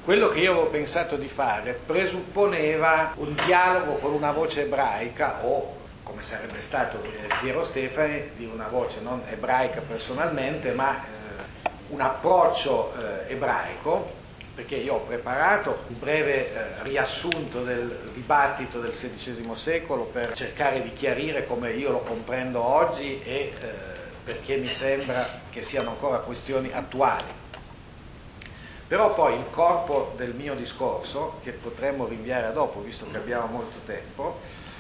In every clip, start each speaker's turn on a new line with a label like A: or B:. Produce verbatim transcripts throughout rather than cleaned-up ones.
A: Quello che io avevo pensato di fare presupponeva un dialogo con una voce ebraica o, come sarebbe stato Piero Stefani, di una voce non ebraica personalmente, ma eh, un approccio eh, ebraico, perché io ho preparato un breve eh, riassunto del dibattito del sedicesimo secolo per cercare di chiarire come io lo comprendo oggi e eh, perché mi sembra che siano ancora questioni attuali. Però poi il corpo del mio discorso, che potremmo rinviare a dopo, visto che abbiamo molto tempo,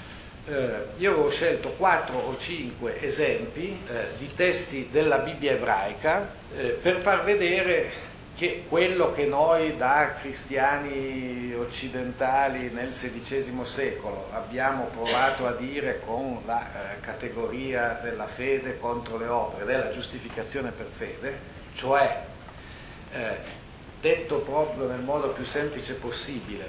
A: eh, io avevo scelto quattro o cinque esempi eh, di testi della Bibbia ebraica eh, per far vedere che quello che noi da cristiani occidentali nel sedicesimo secolo abbiamo provato a dire con la eh, categoria della fede contro le opere, della giustificazione per fede, cioè eh, detto proprio nel modo più semplice possibile,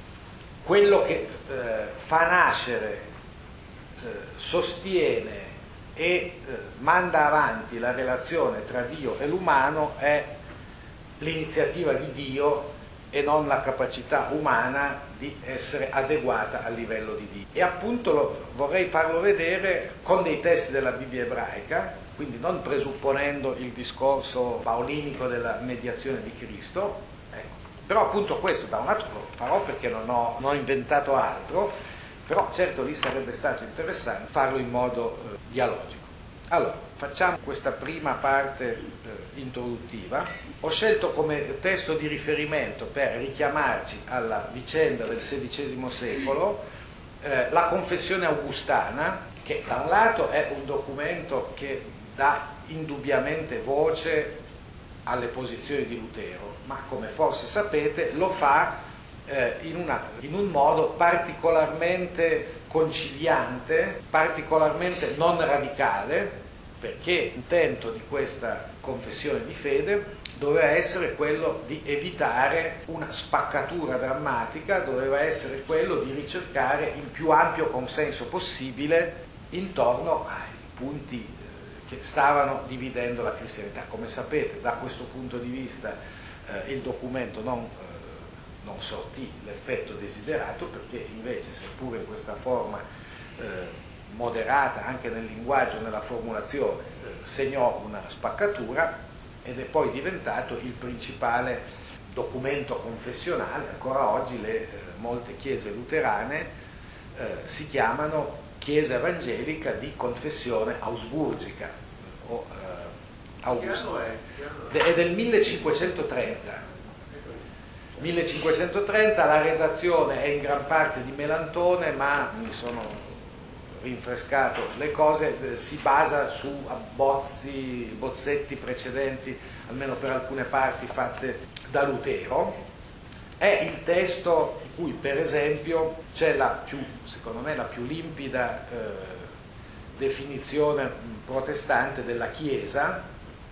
A: quello che eh, fa nascere, eh, sostiene e eh, manda avanti la relazione tra Dio e l'umano è l'iniziativa di Dio e non la capacità umana di essere adeguata al livello di Dio. E appunto lo, vorrei farlo vedere con dei testi della Bibbia ebraica, quindi non presupponendo il discorso paolinico della mediazione di Cristo, ecco. Però appunto questo da un lato lo farò perché non ho, non ho inventato altro, però certo lì sarebbe stato interessante farlo in modo eh, dialogico. Allora, facciamo questa prima parte eh, introduttiva. Ho scelto come testo di riferimento per richiamarci alla vicenda del sedicesimo secolo eh, la Confessione Augustana, che da un lato è un documento che dà indubbiamente voce alle posizioni di Lutero, ma come forse sapete lo fa eh, in, una, in un modo particolarmente conciliante, particolarmente non radicale, perché l'intento di questa confessione di fede doveva essere quello di evitare una spaccatura drammatica, doveva essere quello di ricercare il più ampio consenso possibile intorno ai punti che stavano dividendo la cristianità. Come sapete, da questo punto di vista eh, il documento non, eh, non sortì l'effetto desiderato, perché invece, seppure in questa forma eh, moderata anche nel linguaggio e nella formulazione, eh, segnò una spaccatura ed è poi diventato il principale documento confessionale. Ancora oggi le eh, molte chiese luterane eh, si chiamano Chiesa Evangelica di Confessione Ausburgica o eh, Augustina. È del millecinquecentotrenta. millecinquecentotrenta, la redazione è in gran parte di Melantone, ma mi sono rinfrescato le cose, eh, si basa su abbozzi, bozzetti precedenti, almeno per alcune parti fatte da Lutero. È il testo in cui, per esempio, c'è la più, secondo me, la più limpida eh, definizione protestante della Chiesa,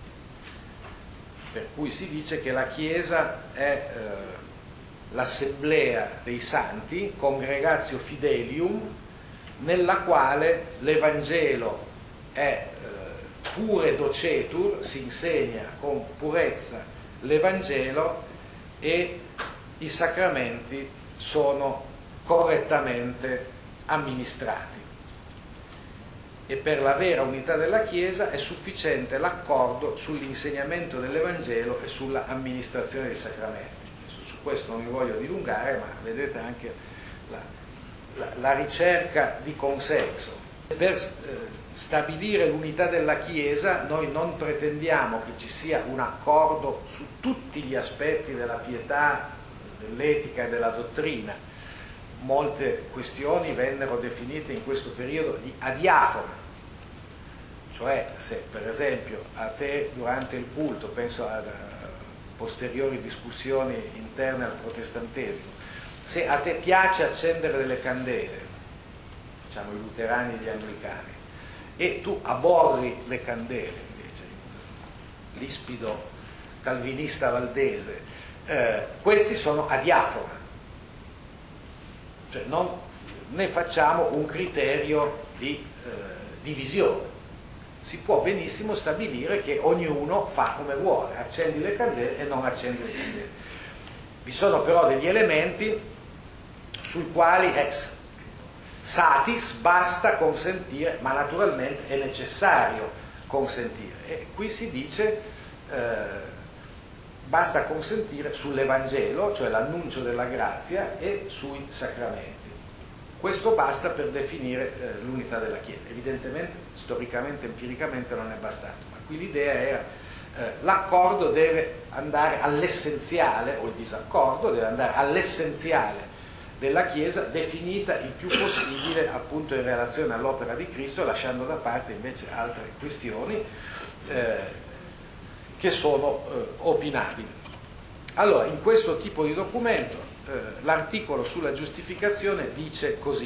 A: per cui si dice che la Chiesa è eh, l'assemblea dei santi, congregatio fidelium, nella quale l'Evangelo è eh, pure docetur, si insegna con purezza l'Evangelo e i sacramenti sono correttamente amministrati. E per la vera unità della Chiesa è sufficiente l'accordo sull'insegnamento dell'Evangelo e sulla amministrazione dei sacramenti. Adesso, su questo non mi voglio dilungare, ma vedete anche la, la, la ricerca di consenso. Per eh, stabilire l'unità della Chiesa noi non pretendiamo che ci sia un accordo su tutti gli aspetti della pietà, dell'etica e della dottrina. Molte questioni vennero definite in questo periodo di adiafora, cioè se per esempio a te durante il culto, penso a posteriori discussioni interne al protestantesimo, se a te piace accendere delle candele, diciamo i luterani e gli anglicani, e tu aborri le candele, invece l'ispido calvinista valdese, eh, questi sono adiafora. Cioè non ne facciamo un criterio di eh, divisione. Si può benissimo stabilire che ognuno fa come vuole, accendi le candele e non accendi le candele. Vi sono però degli elementi sui quali ex satis basta consentire, ma naturalmente è necessario consentire. E qui si dice eh, basta consentire sull'Evangelo, cioè l'annuncio della grazia, e sui sacramenti. Questo basta per definire eh, l'unità della Chiesa. Evidentemente, storicamente, empiricamente non è bastato, ma qui l'idea era eh, l'accordo deve andare all'essenziale, o il disaccordo deve andare all'essenziale della Chiesa, definita il più possibile appunto in relazione all'opera di Cristo, lasciando da parte invece altre questioni eh, che sono eh, opinabili. Allora, in questo tipo di documento eh, l'articolo sulla giustificazione dice così: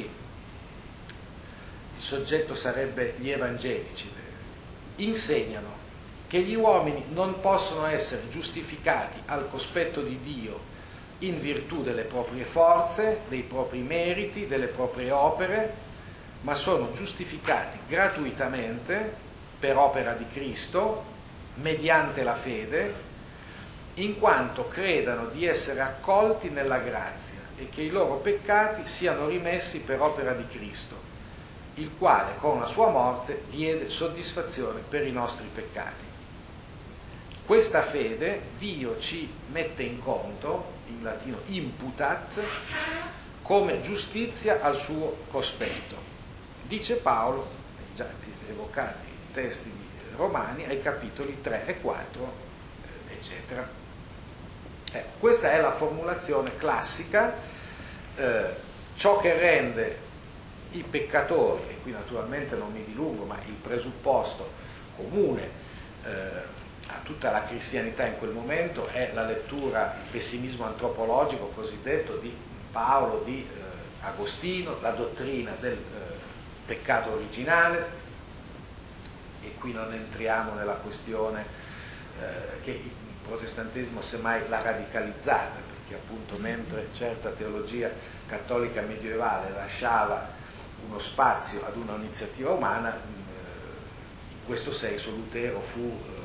A: il soggetto sarebbe gli evangelici, insegnano che gli uomini non possono essere giustificati al cospetto di Dio in virtù delle proprie forze, dei propri meriti, delle proprie opere, ma sono giustificati gratuitamente per opera di Cristo, mediante la fede, in quanto credano di essere accolti nella grazia e che i loro peccati siano rimessi per opera di Cristo, il quale con la sua morte diede soddisfazione per i nostri peccati. Questa fede Dio ci mette in conto, in latino imputat, come giustizia al suo cospetto. Dice Paolo, già evocati i testi di Romani, ai capitoli tre e quattro, eccetera. Ecco, questa è la formulazione classica, eh, ciò che rende i peccatori, e qui naturalmente non mi dilungo, ma il presupposto comune eh, a tutta la cristianità in quel momento è la lettura, il pessimismo antropologico cosiddetto di Paolo, di eh, Agostino, la dottrina del eh, peccato originale, e qui non entriamo nella questione eh, che il protestantesimo semmai l'ha radicalizzata, perché appunto mentre certa teologia cattolica medievale lasciava uno spazio ad una iniziativa umana, eh, in questo senso Lutero fu eh,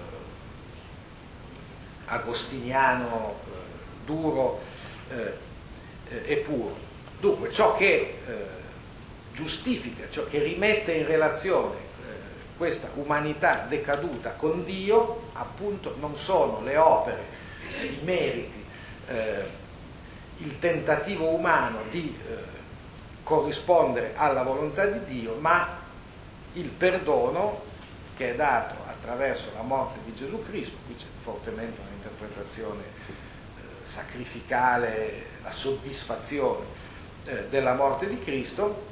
A: agostiniano, eh, duro eh, e puro. Dunque, ciò che eh, giustifica, ciò che rimette in relazione eh, questa umanità decaduta con Dio, appunto, non sono le opere, eh, i meriti, eh, il tentativo umano di eh, corrispondere alla volontà di Dio, ma il perdono che è dato attraverso la morte di Gesù Cristo. Qui c'è fortemente un'interpretazione eh, sacrificale, la soddisfazione eh, della morte di Cristo,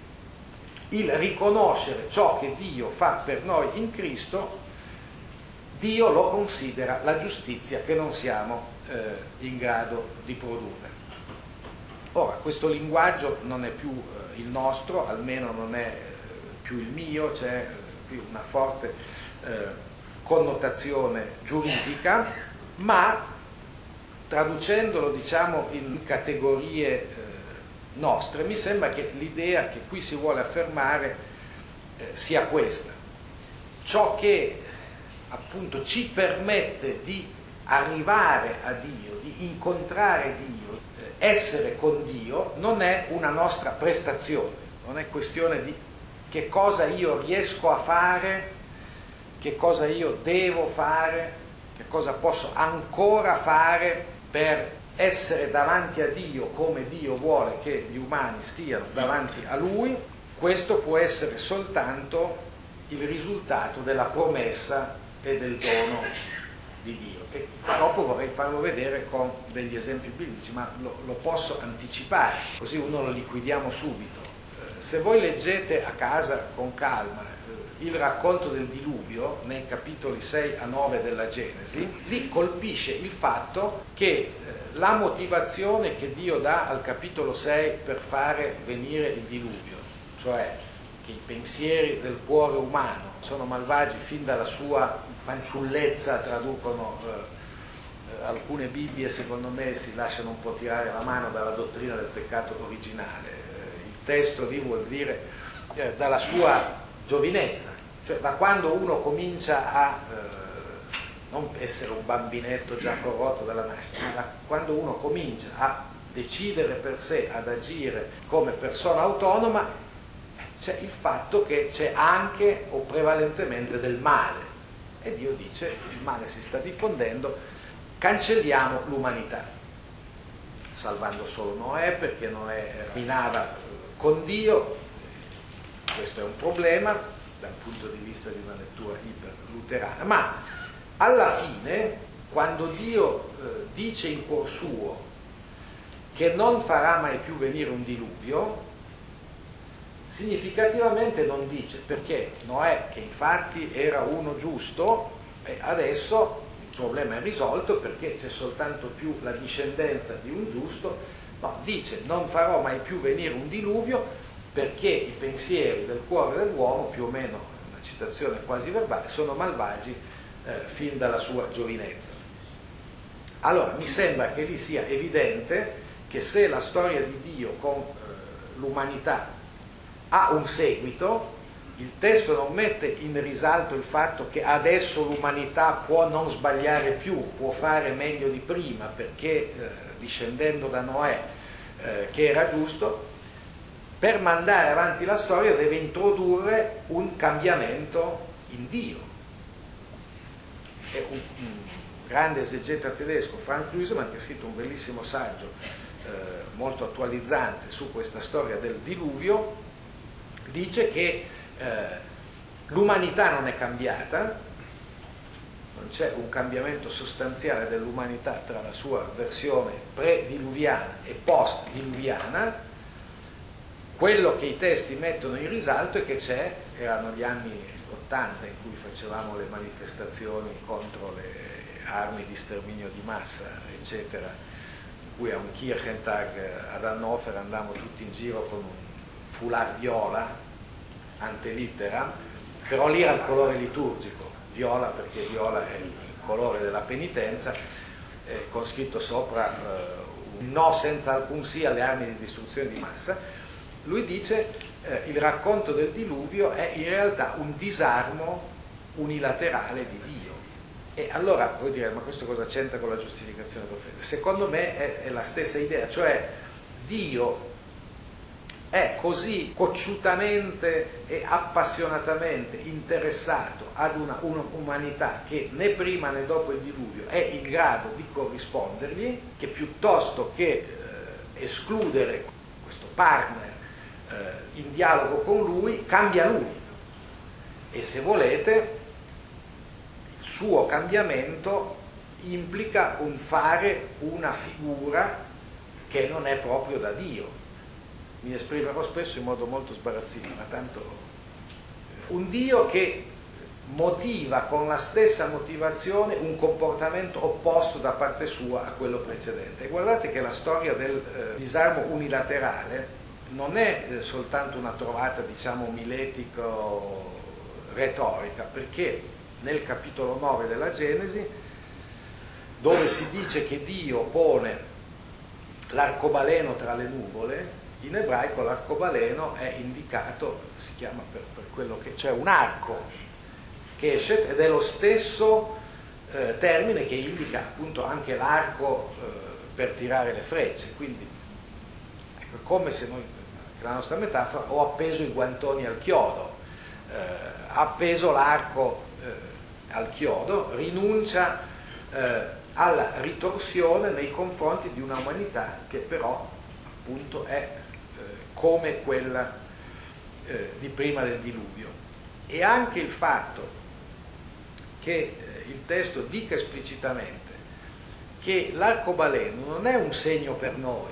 A: il riconoscere ciò che Dio fa per noi in Cristo. Dio lo considera la giustizia che non siamo eh, in grado di produrre. Ora, questo linguaggio non è più eh, il nostro, almeno non è eh, più il mio, c'è eh, qui una forte eh, connotazione giuridica, ma traducendolo, diciamo, in categorie eh, nostre, mi sembra che l'idea che qui si vuole affermare eh, sia questa: ciò che appunto ci permette di arrivare a Dio, di incontrare Dio, eh, essere con Dio, non è una nostra prestazione, non è questione di che cosa io riesco a fare, che cosa io devo fare, che cosa posso ancora fare per essere davanti a Dio come Dio vuole che gli umani stiano davanti a Lui. Questo può essere soltanto il risultato della promessa e del dono di Dio. E dopo vorrei farlo vedere con degli esempi biblici, ma lo, lo posso anticipare, così uno lo liquidiamo subito. Eh, se voi leggete a casa con calma eh, il racconto del diluvio nei capitoli sei a nove della Genesi, lì colpisce il fatto che eh, la motivazione che Dio dà al capitolo sei per fare venire il diluvio, cioè che i pensieri del cuore umano sono malvagi fin dalla sua fanciullezza, traducono eh, alcune Bibbie, secondo me si lasciano un po' tirare la mano dalla dottrina del peccato originale. Eh, il testo lì vuol dire eh, dalla sua giovinezza, cioè da quando uno comincia a eh, non essere un bambinetto già corrotto dalla nascita, ma da quando uno comincia a decidere per sé, ad agire come persona autonoma, c'è il fatto che c'è anche o prevalentemente del male. E Dio dice: il male si sta diffondendo, cancelliamo l'umanità, salvando solo Noè, perché Noè camminava con Dio. Questo è un problema dal punto di vista di una lettura iperluterana, ma alla fine, quando Dio eh, dice in cuor suo che non farà mai più venire un diluvio, significativamente non dice, perché Noè, che infatti era uno giusto, e adesso il problema è risolto perché c'è soltanto più la discendenza di un giusto. No, dice: non farò mai più venire un diluvio perché i pensieri del cuore dell'uomo, più o meno una citazione quasi verbale, sono malvagi eh, fin dalla sua giovinezza. Allora mi sembra che lì sia evidente che se la storia di Dio con eh, l'umanità ha un seguito, il testo non mette in risalto il fatto che adesso l'umanità può non sbagliare più, può fare meglio di prima, perché eh, discendendo da Noè, eh, che era giusto, per mandare avanti la storia deve introdurre un cambiamento in Dio. E un, un grande esegeta tedesco, Frank Lusemann, che ha scritto un bellissimo saggio eh, molto attualizzante su questa storia del diluvio, dice che eh, l'umanità non è cambiata, non c'è un cambiamento sostanziale dell'umanità tra la sua versione pre-diluviana e post-diluviana. Quello che i testi mettono in risalto è che c'è, erano gli anni ottanta in cui facevamo le manifestazioni contro le armi di sterminio di massa, eccetera, in cui a un Kirchentag ad Hannover andavamo tutti in giro con un foulard viola, ante litteram, però lì era il colore liturgico, viola perché viola è il colore della penitenza, eh, con scritto sopra eh, un no senza alcun sì alle armi di distruzione di massa. Lui dice eh, il racconto del diluvio è in realtà un disarmo unilaterale di Dio. E allora voi direte: ma questo cosa c'entra con la giustificazione per fede? Secondo me è, è la stessa idea, cioè Dio è così cocciutamente e appassionatamente interessato ad una, un'umanità che né prima né dopo il diluvio è in grado di corrispondergli, che piuttosto che eh, escludere questo partner eh, in dialogo con lui, cambia lui. E se volete, il suo cambiamento implica un fare una figura che non è proprio da Dio. Mi esprimerò spesso in modo molto sbarazzino, ma tanto un Dio che motiva con la stessa motivazione un comportamento opposto da parte sua a quello precedente. E guardate che la storia del eh, disarmo unilaterale non è eh, soltanto una trovata, diciamo, miletico-retorica, perché nel capitolo nove della Genesi, dove si dice che Dio pone l'arcobaleno tra le nuvole, in ebraico l'arcobaleno è indicato, si chiama per, per quello che, cioè un arco, keshet, ed è lo stesso eh, termine che indica appunto anche l'arco eh, per tirare le frecce. Quindi ecco, come se noi, la nostra metafora, ho appeso i guantoni al chiodo, eh, appeso l'arco eh, al chiodo, rinuncia eh, alla ritorsione nei confronti di una umanità che però appunto è come quella eh, di prima del diluvio. E anche il fatto che eh, il testo dica esplicitamente che l'arcobaleno non è un segno per noi,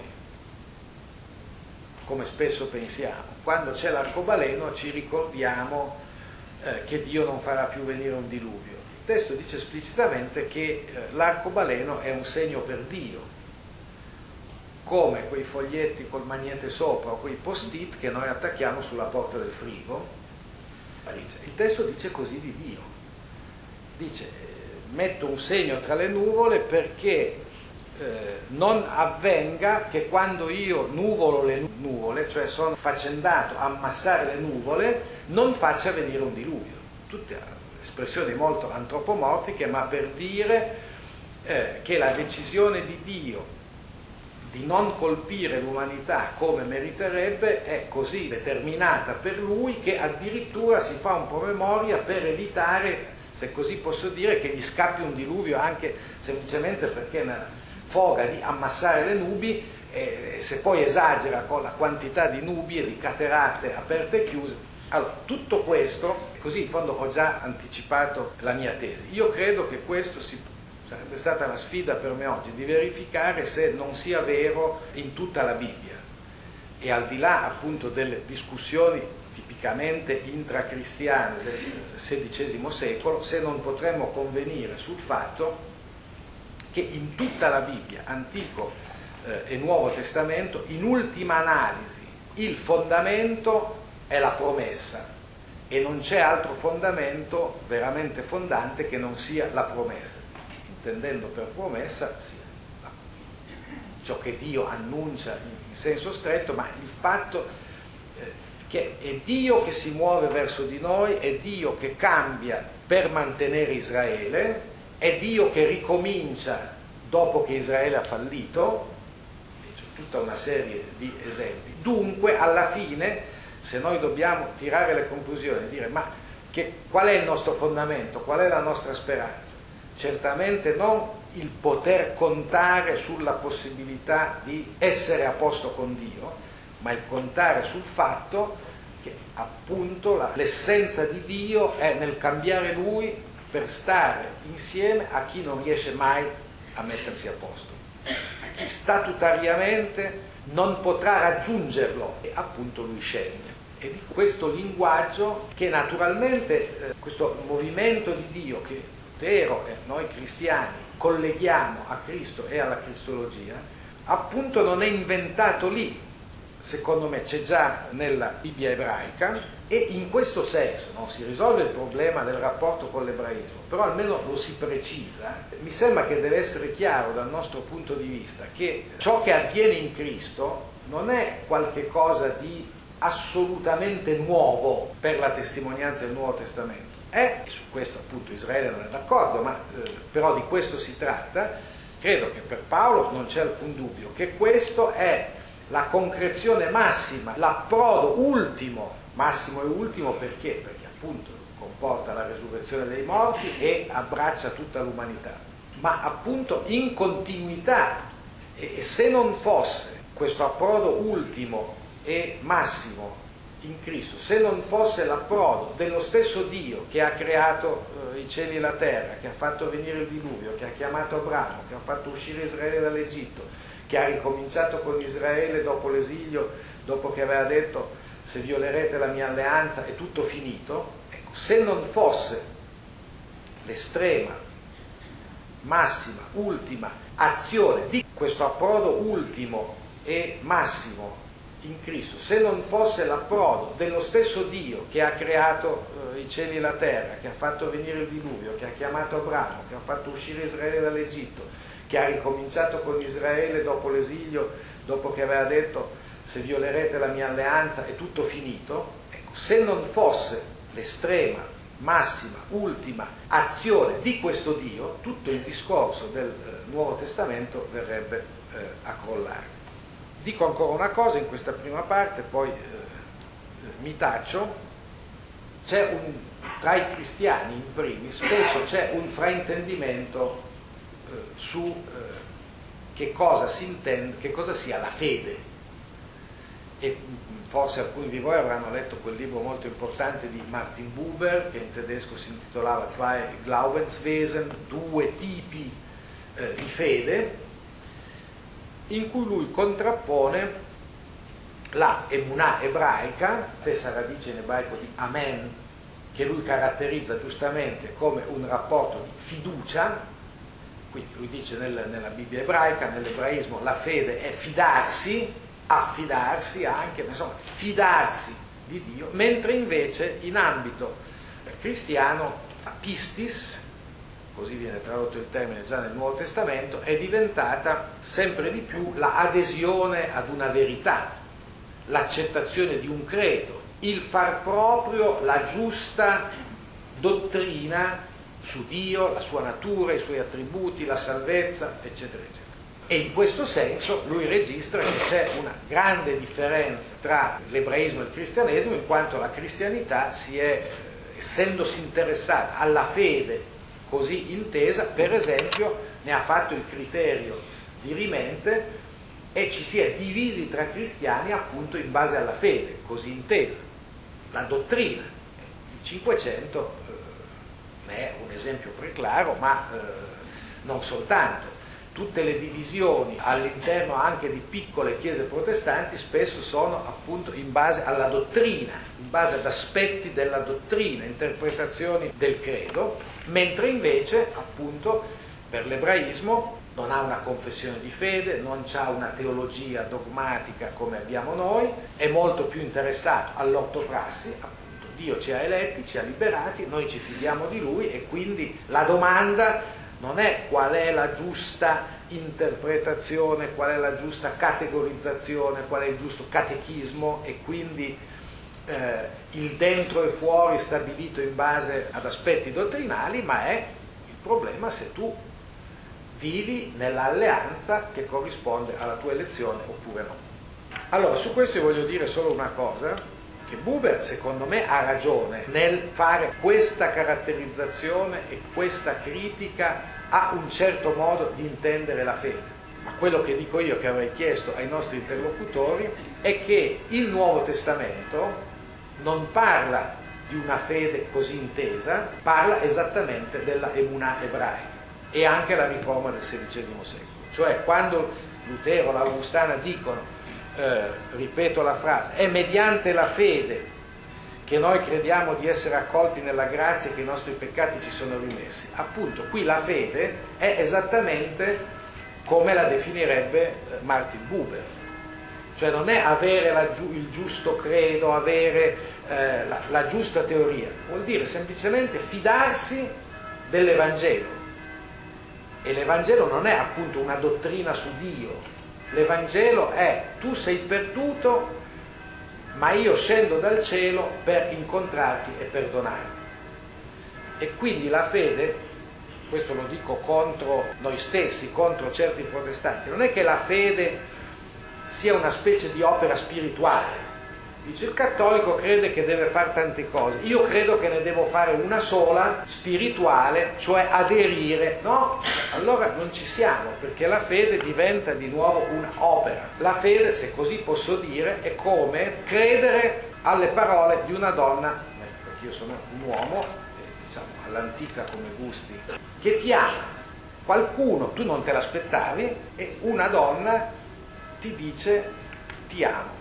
A: come spesso pensiamo. Quando c'è l'arcobaleno ci ricordiamo eh, che Dio non farà più venire un diluvio. Il testo dice esplicitamente che eh, l'arcobaleno è un segno per Dio, come quei foglietti col magnete sopra o quei post-it che noi attacchiamo sulla porta del frigo. Il testo dice così di Dio. Dice: metto un segno tra le nuvole perché eh, non avvenga che quando io nuvolo le nuvole, cioè sono faccendato a ammassare le nuvole, non faccia venire un diluvio. Tutte, espressioni molto antropomorfiche, ma per dire eh, che la decisione di Dio di non colpire l'umanità come meriterebbe è così determinata per lui che addirittura si fa un promemoria per evitare, se così posso dire, che gli scappi un diluvio, anche semplicemente perché nella foga di ammassare le nubi, eh, se poi esagera con la quantità di nubi e di caterate aperte e chiuse. Allora, tutto questo, così in fondo ho già anticipato la mia tesi. Io credo che questo si sarebbe stata la sfida per me oggi, di verificare se non sia vero in tutta la Bibbia, e al di là appunto delle discussioni tipicamente intracristiane del sedicesimo secolo, se non potremmo convenire sul fatto che in tutta la Bibbia, Antico eh, e Nuovo Testamento, in ultima analisi il fondamento è la promessa, e non c'è altro fondamento veramente fondante che non sia la promessa, intendendo per promessa sì, ciò che Dio annuncia in senso stretto, ma il fatto eh, che è Dio che si muove verso di noi, è Dio che cambia per mantenere Israele, è Dio che ricomincia dopo che Israele ha fallito, e c'è tutta una serie di esempi. Dunque, alla fine, se noi dobbiamo tirare le conclusioni e dire ma che, qual è il nostro fondamento, qual è la nostra speranza? Certamente non il poter contare sulla possibilità di essere a posto con Dio, ma il contare sul fatto che appunto la, l'essenza di Dio è nel cambiare Lui per stare insieme a chi non riesce mai a mettersi a posto, a chi statutariamente non potrà raggiungerlo, e appunto Lui sceglie. E di questo linguaggio che naturalmente, eh, questo movimento di Dio che Lutero e noi cristiani colleghiamo a Cristo e alla Cristologia, appunto non è inventato lì, secondo me c'è già nella Bibbia ebraica, e in questo senso no, si risolve il problema del rapporto con l'ebraismo, però almeno lo si precisa. Mi sembra che deve essere chiaro dal nostro punto di vista che ciò che avviene in Cristo non è qualche cosa di assolutamente nuovo per la testimonianza del Nuovo Testamento. È, e su questo appunto Israele non è d'accordo, ma eh, però di questo si tratta, credo che per Paolo non c'è alcun dubbio, che questo è la concrezione massima, l'approdo ultimo, massimo e ultimo perché? Perché appunto comporta la resurrezione dei morti e abbraccia tutta l'umanità, ma appunto in continuità, e, e se non fosse questo approdo ultimo e massimo in Cristo, se non fosse l'approdo dello stesso Dio che ha creato eh, i cieli e la terra, che ha fatto venire il diluvio, che ha chiamato Abramo, che ha fatto uscire Israele dall'Egitto, che ha ricominciato con Israele dopo l'esilio, dopo che aveva detto se violerete la mia alleanza è tutto finito, ecco, se non fosse l'estrema, massima, ultima azione di questo approdo ultimo e massimo in Cristo, se non fosse l'approdo dello stesso Dio che ha creato eh, i cieli e la terra, che ha fatto venire il diluvio, che ha chiamato Abramo, che ha fatto uscire Israele dall'Egitto, che ha ricominciato con Israele dopo l'esilio, dopo che aveva detto se violerete la mia alleanza è tutto finito, ecco, se non fosse l'estrema, massima, ultima azione di questo Dio, tutto il discorso del eh, Nuovo Testamento verrebbe eh, a crollare. Dico ancora una cosa in questa prima parte, poi eh, mi taccio. C'è un, tra i cristiani in primis, spesso c'è un fraintendimento eh, su eh, che cosa si intende, che cosa sia la fede. E forse alcuni di voi avranno letto quel libro molto importante di Martin Buber, che in tedesco si intitolava Zwei Glaubenswesen, due tipi eh, di fede, in cui lui contrappone la emunà ebraica, stessa radice in ebraico di amen, che lui caratterizza giustamente come un rapporto di fiducia. Quindi lui dice nel, nella Bibbia ebraica, nell'ebraismo, la fede è fidarsi, affidarsi anche, insomma, fidarsi di Dio, mentre invece in ambito cristiano, pistis, così viene tradotto il termine già nel Nuovo Testamento, è diventata sempre di più la adesione ad una verità, l'accettazione di un credo, il far proprio la giusta dottrina su Dio, la sua natura, i suoi attributi, la salvezza, eccetera, eccetera. E in questo senso lui registra che c'è una grande differenza tra l'ebraismo e il cristianesimo, in quanto la cristianità si è, essendosi interessata alla fede così intesa, per esempio ne ha fatto il criterio dirimente e ci si è divisi tra cristiani appunto in base alla fede così intesa, la dottrina. Il Cinquecento eh, ne è un esempio preclaro, ma eh, non soltanto. Tutte le divisioni all'interno anche di piccole chiese protestanti spesso sono appunto in base alla dottrina, in base ad aspetti della dottrina, interpretazioni del credo, mentre invece appunto per l'ebraismo non ha una confessione di fede, non ha una teologia dogmatica come abbiamo noi, è molto più interessato all'ortoprassi, appunto Dio ci ha eletti, ci ha liberati, noi ci fidiamo di Lui e quindi la domanda non è qual è la giusta interpretazione, qual è la giusta categorizzazione, qual è il giusto catechismo e quindi eh, il dentro e fuori stabilito in base ad aspetti dottrinali, ma è il problema se tu vivi nell'alleanza che corrisponde alla tua elezione oppure no. Allora, su questo io voglio dire solo una cosa, che Buber secondo me ha ragione nel fare questa caratterizzazione e questa critica a un certo modo di intendere la fede. Ma quello che dico io, che avrei chiesto ai nostri interlocutori, è che il Nuovo Testamento non parla di una fede così intesa, parla esattamente della emunà ebraica e anche la riforma del sedicesimo secolo. Cioè quando Lutero, l'Augustana dicono, eh, ripeto la frase, è mediante la fede che noi crediamo di essere accolti nella grazia e che i nostri peccati ci sono rimessi. Appunto, qui la fede è esattamente come la definirebbe Martin Buber. Cioè non è avere la, il giusto credo, avere eh, la, la giusta teoria, vuol dire semplicemente fidarsi dell'Evangelo. E l'Evangelo non è appunto una dottrina su Dio, l'Evangelo è tu sei perduto, ma io scendo dal cielo per incontrarti e perdonarti. E quindi la fede, questo lo dico contro noi stessi, contro certi protestanti, non è che la fede sia una specie di opera spirituale. Dice il cattolico crede che deve fare tante cose, io credo che ne devo fare una sola, spirituale, cioè aderire. No, allora non ci siamo, perché la fede diventa di nuovo un'opera. La fede, se così posso dire, è come credere alle parole di una donna, perché io sono un uomo, diciamo all'antica come gusti, che ti ama. Qualcuno, tu non te l'aspettavi, e una donna ti dice ti amo.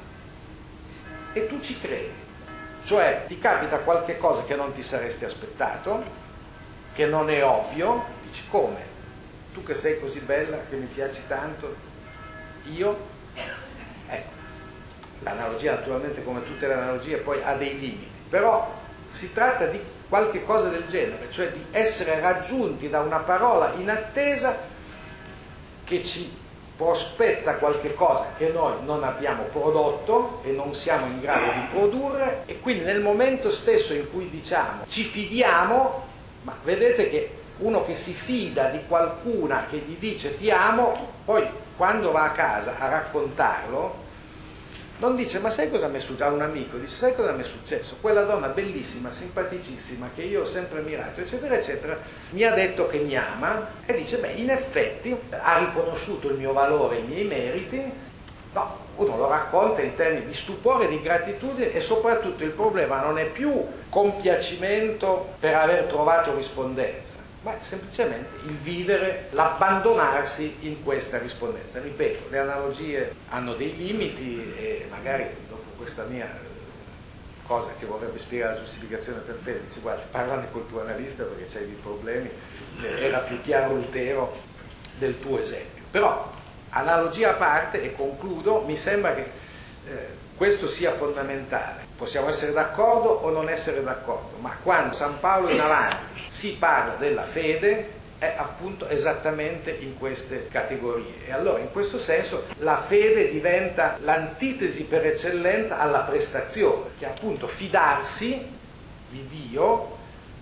A: E tu ci credi, cioè ti capita qualche cosa che non ti saresti aspettato, che non è ovvio, dici come? Tu che sei così bella, che mi piaci tanto, io? Ecco, l'analogia naturalmente come tutte le analogie poi ha dei limiti, però si tratta di qualche cosa del genere, cioè di essere raggiunti da una parola inattesa che ci prospetta qualche cosa che noi non abbiamo prodotto e non siamo in grado di produrre, e quindi nel momento stesso in cui diciamo ci fidiamo, ma vedete che uno che si fida di qualcuna che gli dice ti amo, poi quando va a casa a raccontarlo non dice ma sai cosa mi è successo, a un amico dice sai cosa mi è successo, quella donna bellissima, simpaticissima che io ho sempre ammirato eccetera eccetera mi ha detto che mi ama, e dice beh in effetti ha riconosciuto il mio valore, i miei meriti. No, uno lo racconta in termini di stupore, di gratitudine, e soprattutto il problema non è più compiacimento per aver trovato rispondenza, ma semplicemente il vivere, l'abbandonarsi in questa rispondenza. Ripeto, le analogie hanno dei limiti e magari dopo questa mia cosa che vorrebbe spiegare la giustificazione per fede, dice guarda, parlane col tuo analista perché c'hai dei problemi, era più chiaro Lutero del tuo esempio. Però, analogia a parte, e concludo, mi sembra che eh, questo sia fondamentale. Possiamo essere d'accordo o non essere d'accordo, ma quando San Paolo in avanti si parla della fede è appunto esattamente in queste categorie. E allora in questo senso la fede diventa l'antitesi per eccellenza alla prestazione, che è appunto fidarsi di Dio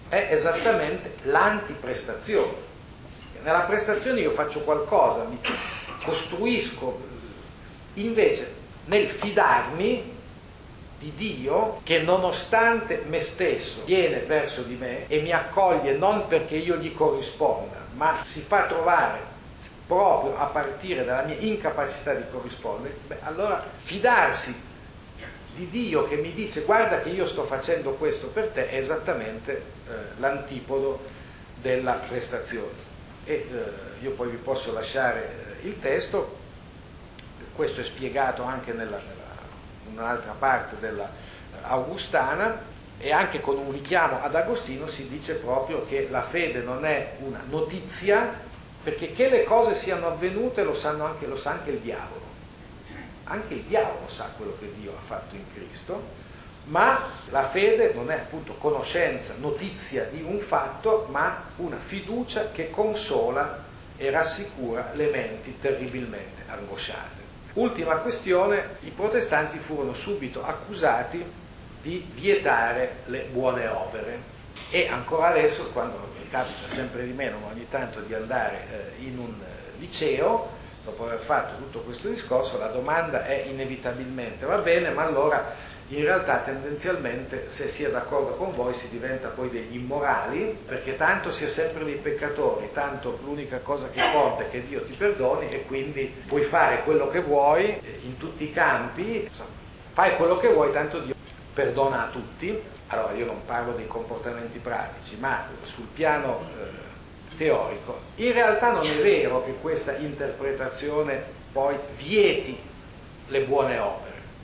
A: è esattamente l'antiprestazione. Nella prestazione io faccio qualcosa, mi costruisco, invece nel fidarmi di Dio, che nonostante me stesso viene verso di me e mi accoglie non perché io gli corrisponda, ma si fa trovare proprio a partire dalla mia incapacità di corrispondere, beh, allora fidarsi di Dio che mi dice guarda che io sto facendo questo per te è esattamente eh, l'antipodo della prestazione. E eh, io poi vi posso lasciare eh, il testo, questo è spiegato anche nella, nella, in un'altra parte della eh, Augustana, e anche con un richiamo ad Agostino si dice proprio che la fede non è una notizia, perché che le cose siano avvenute lo, sanno anche, lo sa anche il diavolo. Anche il diavolo sa quello che Dio ha fatto in Cristo, ma la fede non è appunto conoscenza, notizia di un fatto, ma una fiducia che consola e rassicura le menti terribilmente angosciate. Ultima questione, i protestanti furono subito accusati di vietare le buone opere e ancora adesso, quando mi capita sempre di meno, ma ogni tanto di andare eh, in un liceo, dopo aver fatto tutto questo discorso, la domanda è inevitabilmente va bene, ma allora in realtà tendenzialmente se si è d'accordo con voi si diventa poi degli immorali, perché tanto si è sempre dei peccatori, tanto l'unica cosa che conta è che Dio ti perdoni e quindi puoi fare quello che vuoi in tutti i campi, insomma, fai quello che vuoi, tanto Dio perdona a tutti. Allora io non parlo dei comportamenti pratici, ma sul piano eh, teorico, in realtà non è vero che questa interpretazione poi vieti le buone opere.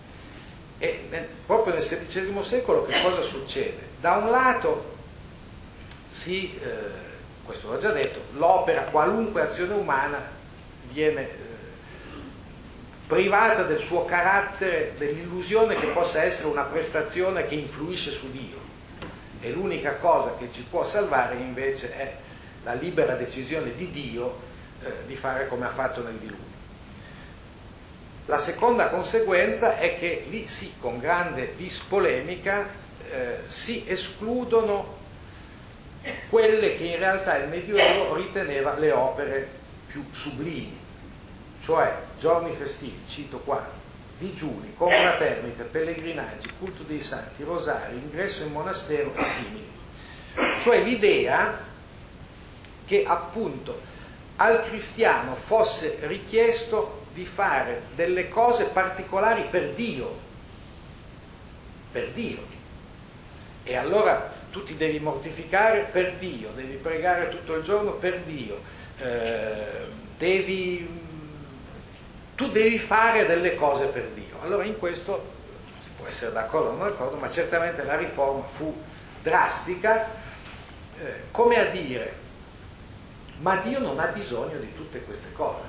A: E nel, proprio nel sedicesimo secolo che cosa succede? Da un lato si, eh, questo l'ho già detto, l'opera, qualunque azione umana viene eh, privata del suo carattere, dell'illusione che possa essere una prestazione che influisce su Dio. E l'unica cosa che ci può salvare invece è la libera decisione di Dio eh, di fare come ha fatto nel diluvio. La seconda conseguenza è che lì sì, con grande vis polemica, eh, si escludono quelle che in realtà il Medioevo riteneva le opere più sublimi, cioè giorni festivi, cito qua, digiuni, confraternite, pellegrinaggi, culto dei santi, rosari, ingresso in monastero e simili. Cioè l'idea che appunto al cristiano fosse richiesto di fare delle cose particolari per Dio, per Dio. E allora tu ti devi mortificare per Dio, devi pregare tutto il giorno per Dio, eh, devi, tu devi fare delle cose per Dio. Allora in questo si può essere d'accordo o non d'accordo, ma certamente la riforma fu drastica, eh, come a dire, ma Dio non ha bisogno di tutte queste cose.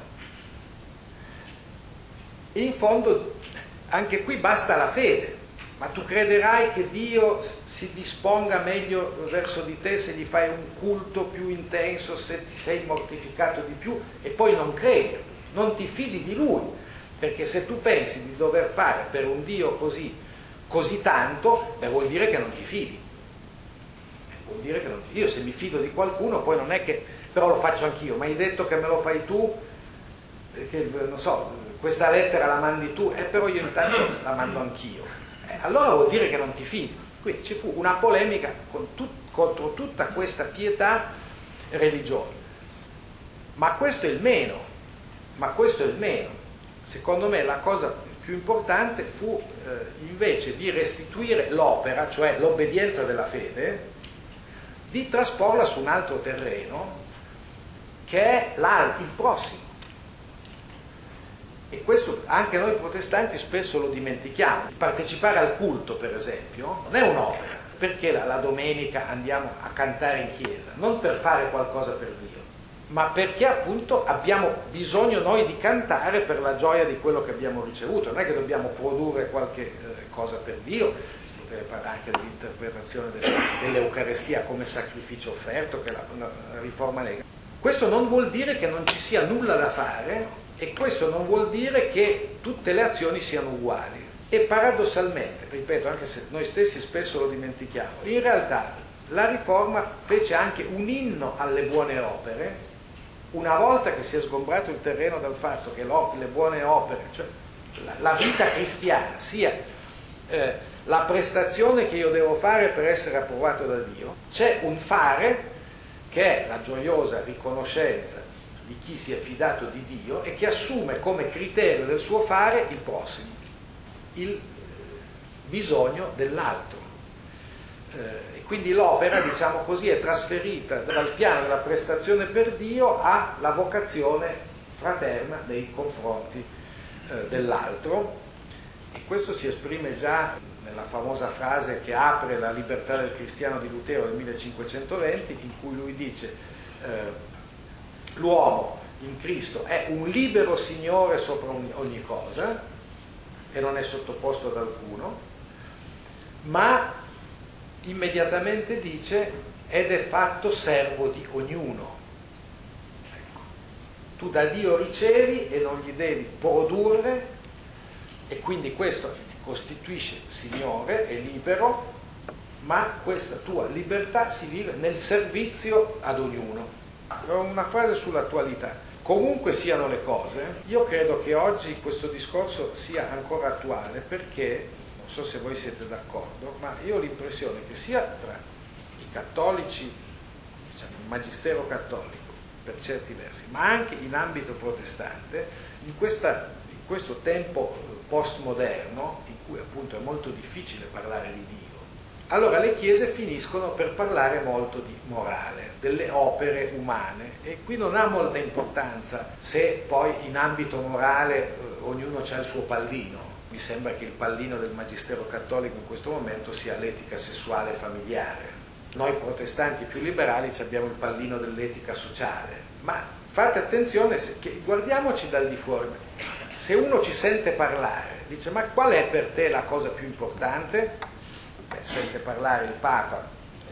A: In fondo anche qui basta la fede, ma tu crederai che Dio si disponga meglio verso di te se gli fai un culto più intenso, se ti sei mortificato di più e poi non credi, non ti fidi di Lui, perché se tu pensi di dover fare per un Dio così, così tanto, beh, vuol dire che non ti fidi. Vuol dire che non ti... Io se mi fido di qualcuno poi non è che, però lo faccio anch'io, ma hai detto che me lo fai tu, che non so, questa lettera la mandi tu, e eh, però io intanto la mando anch'io. Eh, allora vuol dire che non ti fidi. Quindi ci fu una polemica con tut, contro tutta questa pietà religiosa. Ma questo è il meno, ma questo è il meno. Secondo me la cosa più importante fu eh, invece di restituire l'opera, cioè l'obbedienza della fede, di trasporla su un altro terreno che è il prossimo. E questo anche noi protestanti spesso lo dimentichiamo. Partecipare al culto, per esempio, non è un'opera. Perché la, la domenica andiamo a cantare in chiesa? Non per fare qualcosa per Dio, ma perché appunto abbiamo bisogno noi di cantare per la gioia di quello che abbiamo ricevuto. Non è che dobbiamo produrre qualche eh, cosa per Dio. Si potrebbe parlare anche dell'interpretazione de, dell'Eucarestia come sacrificio offerto, che è la, la, la riforma lega. Questo non vuol dire che non ci sia nulla da fare, e questo non vuol dire che tutte le azioni siano uguali. E paradossalmente, ripeto, anche se noi stessi spesso lo dimentichiamo, in realtà la Riforma fece anche un inno alle buone opere, una volta che si è sgombrato il terreno dal fatto che le buone opere, cioè la vita cristiana, sia eh, la prestazione che io devo fare per essere approvato da Dio, c'è un fare che è la gioiosa riconoscenza di chi si è fidato di Dio e che assume come criterio del suo fare il prossimo, il bisogno dell'altro. Eh, e quindi l'opera, diciamo così, è trasferita dal piano della prestazione per Dio alla vocazione fraterna nei confronti eh, dell'altro, e questo si esprime già nella famosa frase che apre La libertà del cristiano di Lutero del millecinquecentoventi, in cui lui dice eh, l'uomo in Cristo è un libero signore sopra ogni, ogni cosa e non è sottoposto ad alcuno, ma immediatamente dice ed è fatto servo di ognuno. Ecco. Tu da Dio ricevi e non gli devi produrre, e quindi questo ti costituisce signore e libero, ma questa tua libertà si vive nel servizio ad ognuno. Una frase sull'attualità. Comunque siano le cose, io credo che oggi questo discorso sia ancora attuale, perché, non so se voi siete d'accordo, ma io ho l'impressione che sia tra i cattolici, diciamo il magistero cattolico per certi versi, ma anche in ambito protestante, in, questa, in questo tempo postmoderno, in cui appunto è molto difficile parlare di Dio, allora le chiese finiscono per parlare molto di morale, delle opere umane, e qui non ha molta importanza se poi in ambito morale eh, ognuno ha il suo pallino. Mi sembra che il pallino del magistero cattolico in questo momento sia l'etica sessuale familiare. Noi protestanti più liberali abbiamo il pallino dell'etica sociale, ma fate attenzione, che guardiamoci dal di fuori. Se uno ci sente parlare, dice ma qual è per te la cosa più importante? Beh, sente parlare il Papa,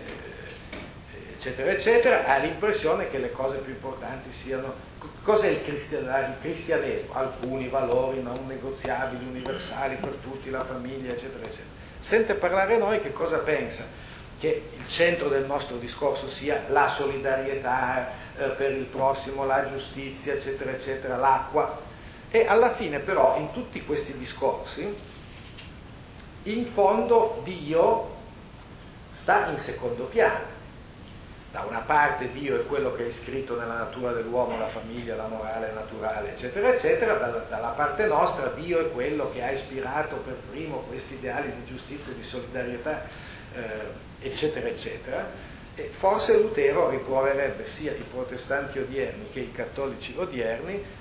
A: eh, eccetera, eccetera, ha l'impressione che le cose più importanti siano... Cos'è il, cristian- il cristianesimo? Alcuni valori non negoziabili, universali per tutti, la famiglia, eccetera, eccetera. Sente parlare noi, che cosa pensa? Che il centro del nostro discorso sia la solidarietà eh, per il prossimo, la giustizia, eccetera, eccetera, l'acqua. E alla fine però in tutti questi discorsi in fondo Dio sta in secondo piano. Da una parte Dio è quello che è iscritto nella natura dell'uomo, la famiglia, la morale naturale, eccetera, eccetera. Dalla, dalla parte nostra Dio è quello che ha ispirato per primo questi ideali di giustizia, di solidarietà, eh, eccetera, eccetera. E forse Lutero riproverebbe sia i protestanti odierni che i cattolici odierni, eh,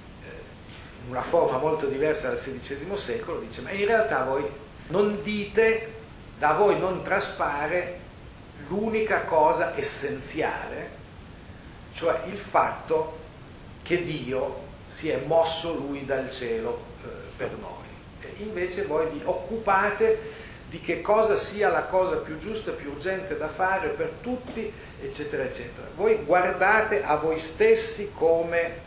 A: in una forma molto diversa dal sedicesimo secolo, dice ma in realtà voi non dite, da voi non traspare l'unica cosa essenziale, cioè il fatto che Dio si è mosso lui dal cielo eh, per noi. E invece voi vi occupate di che cosa sia la cosa più giusta, più urgente da fare per tutti, eccetera, eccetera. Voi guardate a voi stessi come eh,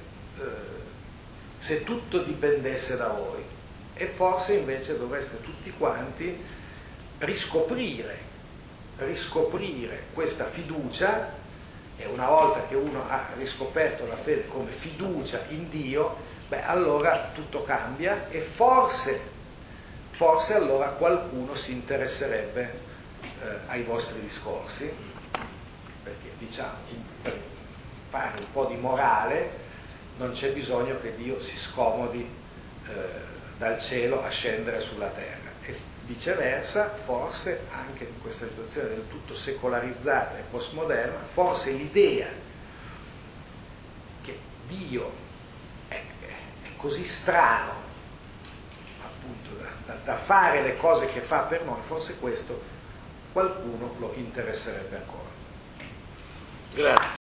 A: se tutto dipendesse da voi. E forse invece dovreste tutti quanti riscoprire, riscoprire questa fiducia, e una volta che uno ha riscoperto la fede come fiducia in Dio, beh allora tutto cambia, e forse, forse allora qualcuno si interesserebbe eh, ai vostri discorsi, perché diciamo, per fare un po' di morale non c'è bisogno che Dio si scomodi eh, dal cielo a scendere sulla terra, e viceversa forse anche in questa situazione del tutto secolarizzata e postmoderna, forse l'idea che Dio è, è così strano appunto da, da, da fare le cose che fa per noi, forse questo qualcuno lo interesserebbe ancora. Grazie.